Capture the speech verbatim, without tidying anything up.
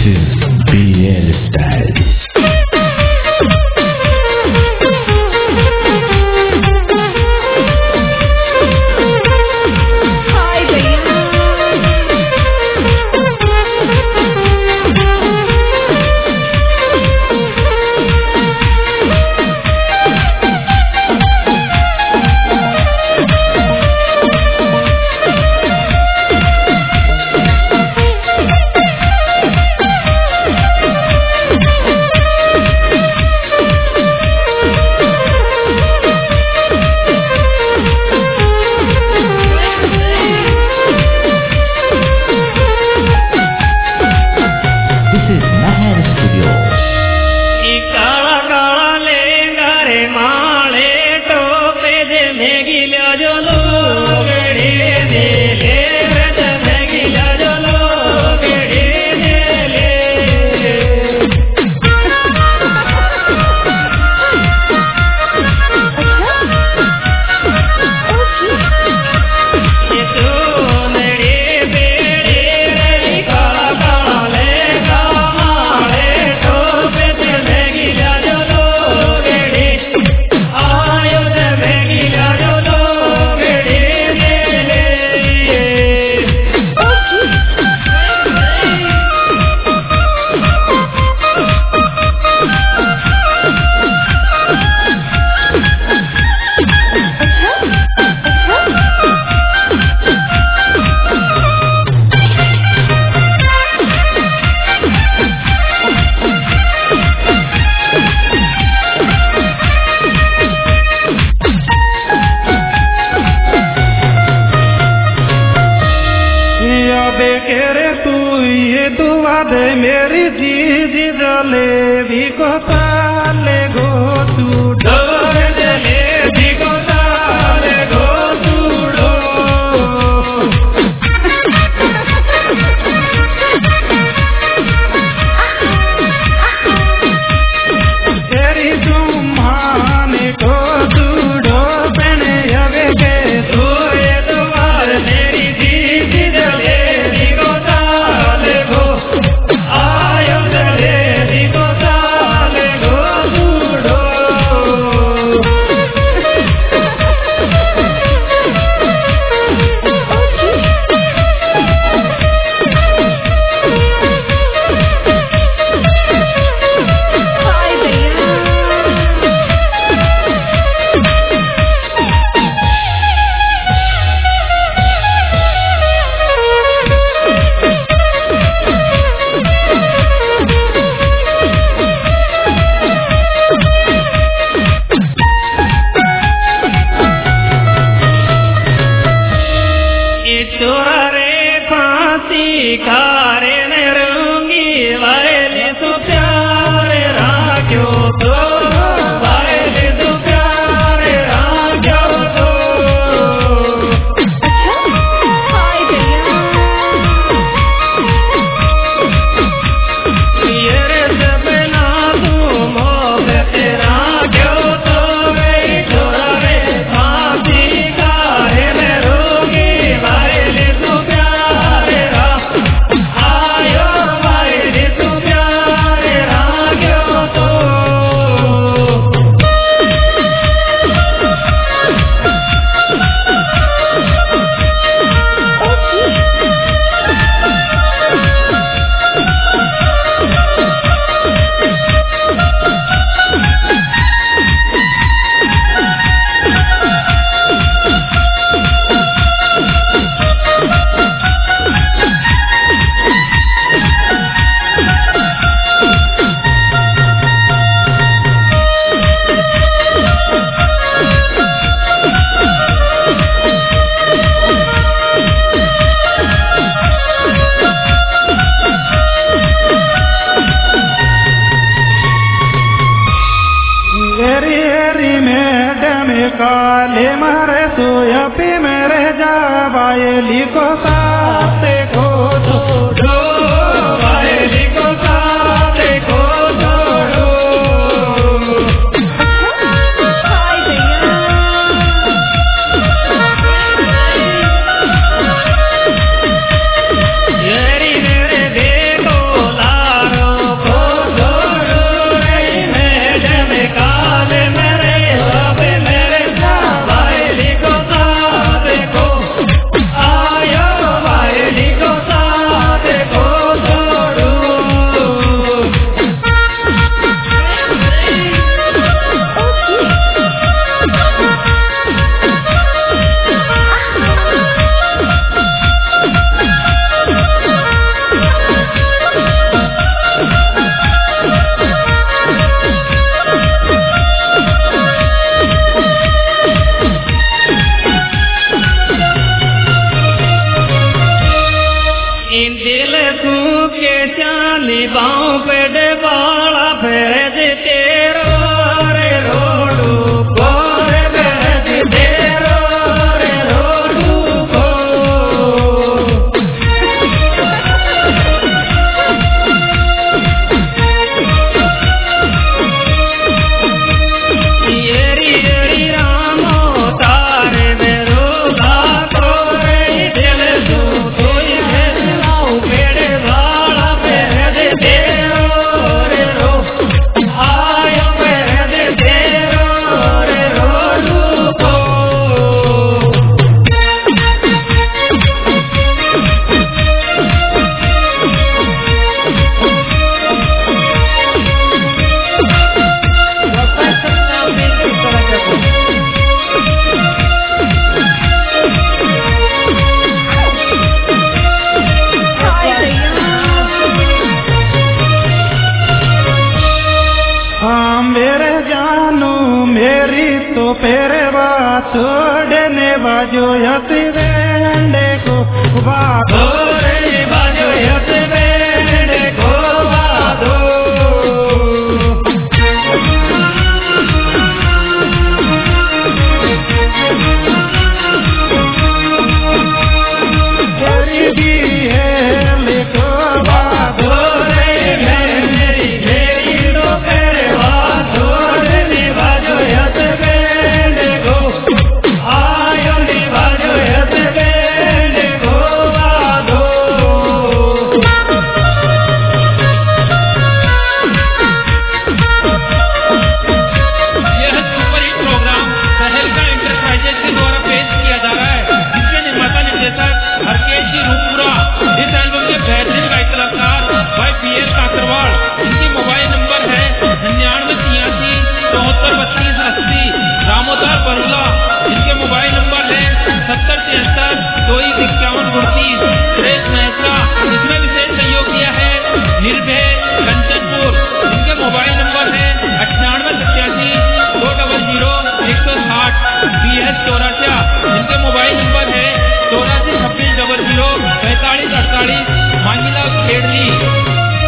is B L Style. मेरी चीज जलेबी को ताले गो तू डोर जलेबी को ताले गो तू तेरी तुम्हाने को तू डो बने अवे के तू ये तुम्हार मेरी चीज जलेबी को ताले गो B ली बाहों पे डे बाला भेज तेरो रे रोडू को रे भेज तेरो रे रोडू को येरी येरी रामो तारे मेरो लाको रे दिल तू कोई भेज लाऊं पेड़े वाला भेज तेरो रे रो आयो भेज तेरो रे रोडू को हाँ मेरे जानू मेरी तो फेरे बात छोड़ने बाजो यति